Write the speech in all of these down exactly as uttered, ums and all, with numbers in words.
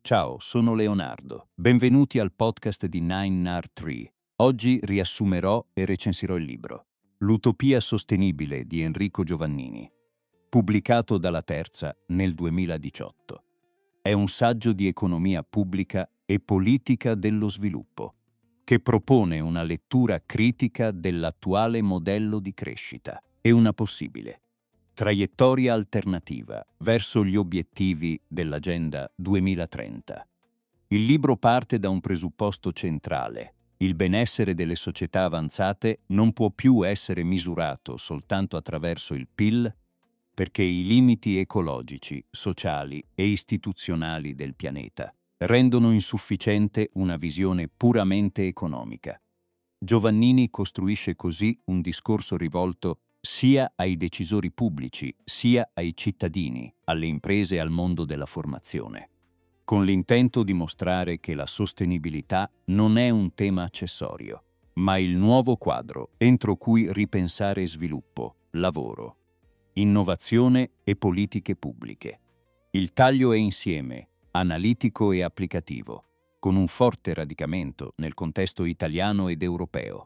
Ciao, sono Leonardo. Benvenuti al podcast di nine N A R tre. Oggi riassumerò e recensirò il libro L'utopia sostenibile di Enrico Giovannini, pubblicato dalla Terza nel duemiladiciotto. È un saggio di economia pubblica e politica dello sviluppo, che propone una lettura critica dell'attuale modello di crescita e una possibile traiettoria alternativa verso gli obiettivi dell'Agenda duemilatrenta. Il libro parte da un presupposto centrale. Il benessere delle società avanzate non può più essere misurato soltanto attraverso il P I L, perché i limiti ecologici, sociali e istituzionali del pianeta rendono insufficiente una visione puramente economica. Giovannini costruisce così un discorso rivolto sia ai decisori pubblici, sia ai cittadini, alle imprese e al mondo della formazione, con l'intento di mostrare che la sostenibilità non è un tema accessorio, ma il nuovo quadro entro cui ripensare sviluppo, lavoro, innovazione e politiche pubbliche. Il taglio è insieme, analitico e applicativo, con un forte radicamento nel contesto italiano ed europeo.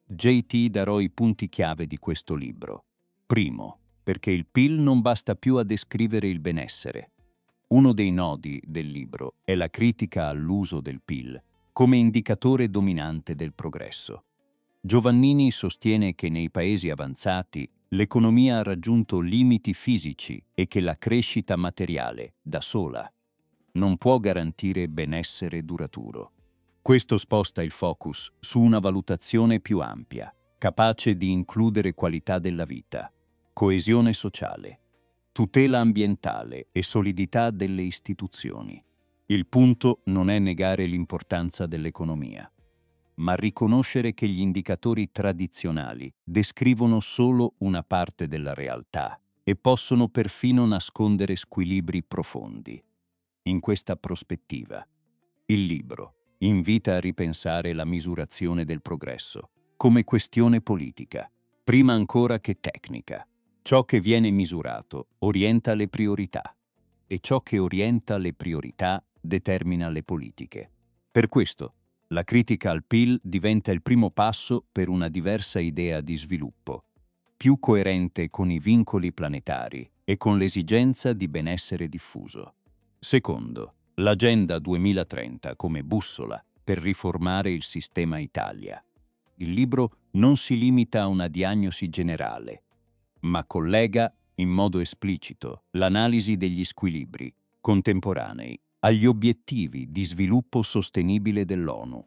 J T darò i punti chiave di questo libro. Primo, perché il P I L non basta più a descrivere il benessere. Uno dei nodi del libro è la critica all'uso del P I L come indicatore dominante del progresso. Giovannini sostiene che nei paesi avanzati l'economia ha raggiunto limiti fisici e che la crescita materiale, da sola, non può garantire benessere duraturo. Questo sposta il focus su una valutazione più ampia, capace di includere qualità della vita, coesione sociale, tutela ambientale e solidità delle istituzioni. Il punto non è negare l'importanza dell'economia, ma riconoscere che gli indicatori tradizionali descrivono solo una parte della realtà e possono perfino nascondere squilibri profondi. In questa prospettiva, il libro invita a ripensare la misurazione del progresso come questione politica, prima ancora che tecnica. Ciò che viene misurato orienta le priorità e ciò che orienta le priorità determina le politiche. Per questo, la critica al P I L diventa il primo passo per una diversa idea di sviluppo, più coerente con i vincoli planetari e con l'esigenza di benessere diffuso. Secondo, l'Agenda duemilatrenta come bussola per riformare il sistema Italia. Il libro non si limita a una diagnosi generale, ma collega in modo esplicito l'analisi degli squilibri contemporanei agli obiettivi di sviluppo sostenibile dell'ONU.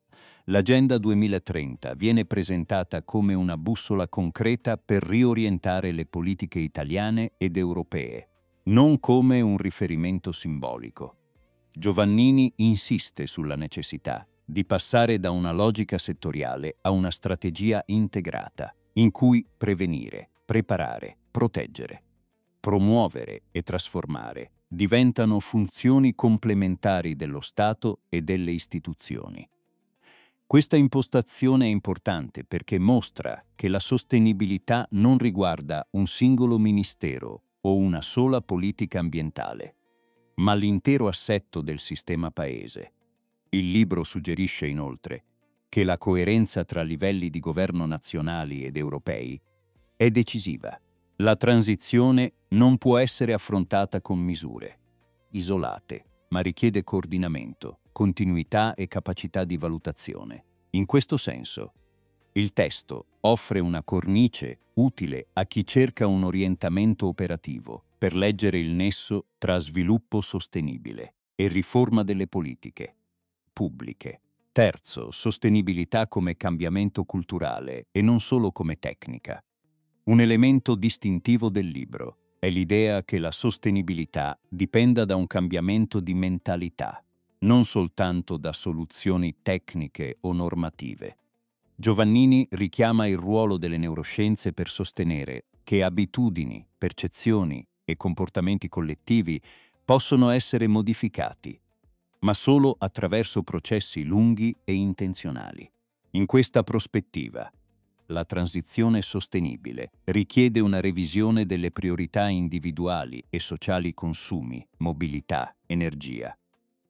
L'Agenda duemilatrenta viene presentata come una bussola concreta per riorientare le politiche italiane ed europee, non come un riferimento simbolico. Giovannini insiste sulla necessità di passare da una logica settoriale a una strategia integrata, in cui prevenire, preparare, proteggere, promuovere e trasformare diventano funzioni complementari dello Stato e delle istituzioni. Questa impostazione è importante perché mostra che la sostenibilità non riguarda un singolo ministero o una sola politica ambientale, ma l'intero assetto del sistema paese. Il libro suggerisce inoltre che la coerenza tra livelli di governo nazionali ed europei è decisiva. La transizione non può essere affrontata con misure isolate, ma richiede coordinamento, continuità e capacità di valutazione. In questo senso, il testo offre una cornice utile a chi cerca un orientamento operativo per leggere il nesso tra sviluppo sostenibile e riforma delle politiche pubbliche. Terzo, sostenibilità come cambiamento culturale e non solo come tecnica. Un elemento distintivo del libro è l'idea che la sostenibilità dipenda da un cambiamento di mentalità, non soltanto da soluzioni tecniche o normative. Giovannini richiama il ruolo delle neuroscienze per sostenere che abitudini, percezioni e comportamenti collettivi possono essere modificati, ma solo attraverso processi lunghi e intenzionali. In questa prospettiva, la transizione sostenibile richiede una revisione delle priorità individuali e sociali: consumi, mobilità, energia.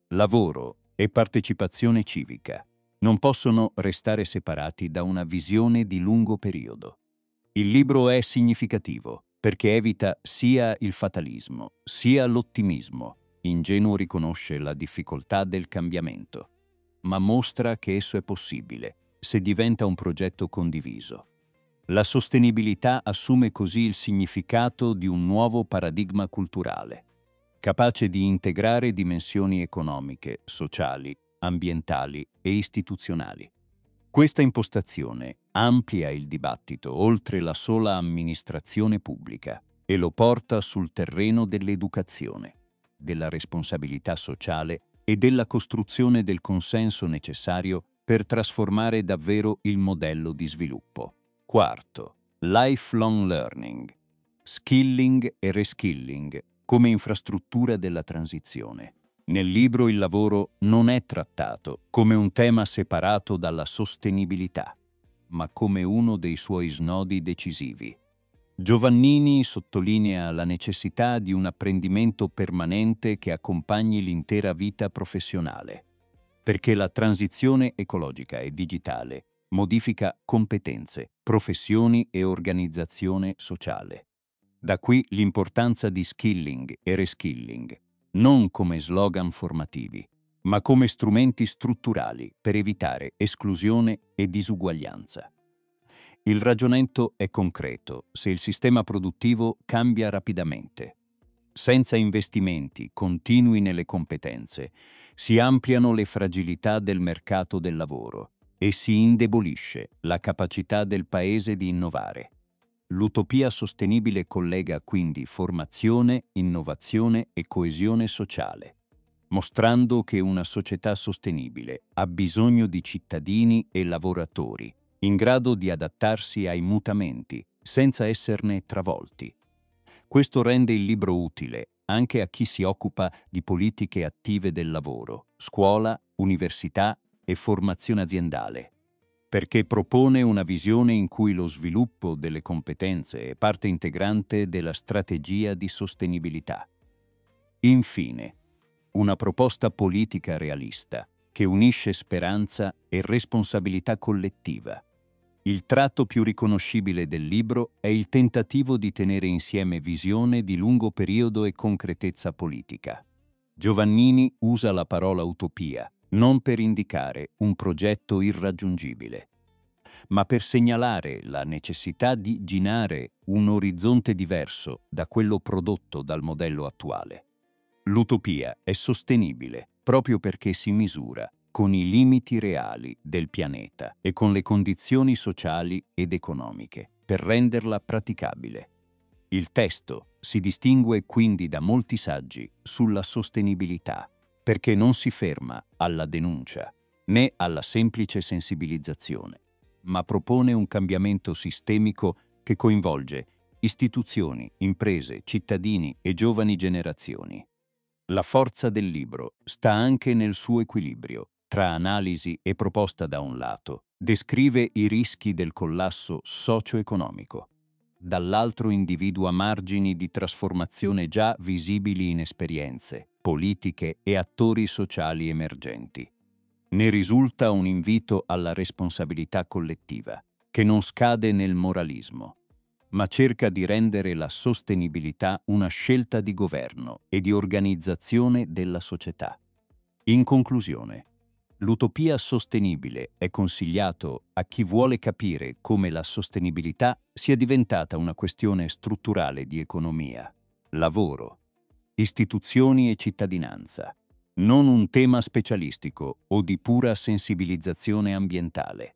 lavoro e partecipazione civica non possono restare separati da una visione di lungo periodo. Il libro è significativo perché evita sia il fatalismo, sia l'ottimismo. Ingenuo riconosce la difficoltà del cambiamento, ma mostra che esso è possibile se diventa un progetto condiviso. La sostenibilità assume così il significato di un nuovo paradigma culturale, capace di integrare dimensioni economiche, sociali, ambientali e istituzionali. Questa impostazione amplia il dibattito oltre la sola amministrazione pubblica e lo porta sul terreno dell'educazione, della responsabilità sociale e della costruzione del consenso necessario per trasformare davvero il modello di sviluppo. Quarto, lifelong learning, skilling e reskilling come infrastruttura della transizione. Nel libro il lavoro non è trattato come un tema separato dalla sostenibilità, ma come uno dei suoi snodi decisivi. Giovannini sottolinea la necessità di un apprendimento permanente che accompagni l'intera vita professionale, perché la transizione ecologica e digitale modifica competenze, professioni e organizzazione sociale. Da qui l'importanza di skilling e reskilling, non come slogan formativi, ma come strumenti strutturali per evitare esclusione e disuguaglianza. Il ragionamento è concreto se il sistema produttivo cambia rapidamente. Senza investimenti continui nelle competenze, si ampliano le fragilità del mercato del lavoro e si indebolisce la capacità del Paese di innovare. L'utopia sostenibile collega quindi formazione, innovazione e coesione sociale, mostrando che una società sostenibile ha bisogno di cittadini e lavoratori in grado di adattarsi ai mutamenti senza esserne travolti. Questo rende il libro utile anche a chi si occupa di politiche attive del lavoro, scuola, università e formazione aziendale, perché propone una visione in cui lo sviluppo delle competenze è parte integrante della strategia di sostenibilità. Infine, una proposta politica realista che unisce speranza e responsabilità collettiva. Il tratto più riconoscibile del libro è il tentativo di tenere insieme visione di lungo periodo e concretezza politica. Giovannini usa la parola utopia non per indicare un progetto irraggiungibile, ma per segnalare la necessità di girare un orizzonte diverso da quello prodotto dal modello attuale. L'utopia è sostenibile proprio perché si misura con i limiti reali del pianeta e con le condizioni sociali ed economiche per renderla praticabile. Il testo si distingue quindi da molti saggi sulla sostenibilità, perché non si ferma alla denuncia né alla semplice sensibilizzazione, ma propone un cambiamento sistemico che coinvolge istituzioni, imprese, cittadini e giovani generazioni. La forza del libro sta anche nel suo equilibrio tra analisi e proposta da un lato. Descrive i rischi del collasso socio-economico. Dall'altro individua margini di trasformazione già visibili in esperienze, politiche e attori sociali emergenti. Ne risulta un invito alla responsabilità collettiva, che non scade nel moralismo, ma cerca di rendere la sostenibilità una scelta di governo e di organizzazione della società. In conclusione, l'utopia sostenibile è consigliato a chi vuole capire come la sostenibilità sia diventata una questione strutturale di economia, lavoro, istituzioni e cittadinanza, non un tema specialistico o di pura sensibilizzazione ambientale.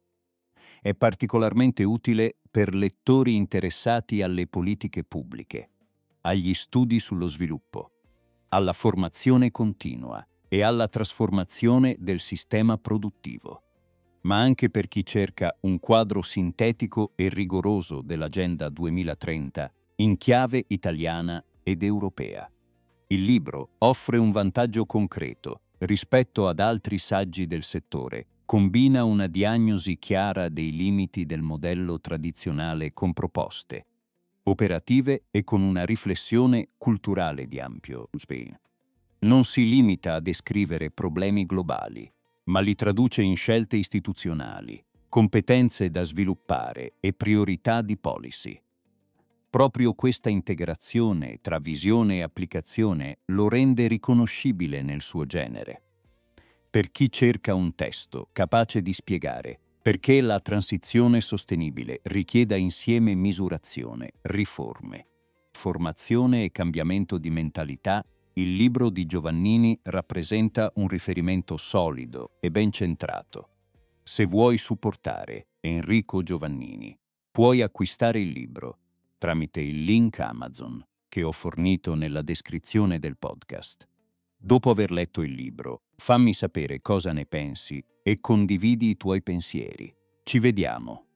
È particolarmente utile per lettori interessati alle politiche pubbliche, agli studi sullo sviluppo, alla formazione continua e alla trasformazione del sistema produttivo, ma anche per chi cerca un quadro sintetico e rigoroso dell'Agenda duemilatrenta in chiave italiana ed europea. Il libro offre un vantaggio concreto rispetto ad altri saggi del settore. Combina una diagnosi chiara dei limiti del modello tradizionale con proposte operative e con una riflessione culturale di ampio spettro. Non si limita a descrivere problemi globali, ma li traduce in scelte istituzionali, competenze da sviluppare e priorità di policy. Proprio questa integrazione tra visione e applicazione lo rende riconoscibile nel suo genere. Per chi cerca un testo capace di spiegare perché la transizione sostenibile richieda insieme misurazione, riforme, formazione e cambiamento di mentalità, il libro di Giovannini rappresenta un riferimento solido e ben centrato. Se vuoi supportare Enrico Giovannini, puoi acquistare il libro tramite il link Amazon che ho fornito nella descrizione del podcast. Dopo aver letto il libro, fammi sapere cosa ne pensi e condividi i tuoi pensieri. Ci vediamo!